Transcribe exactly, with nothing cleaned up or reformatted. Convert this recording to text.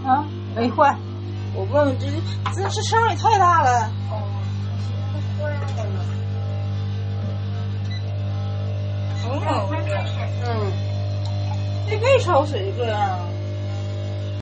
啊，没坏。我问问，这这这伤也太大了。 哦，坏了。 很好喝。嗯，这胃焯水这样。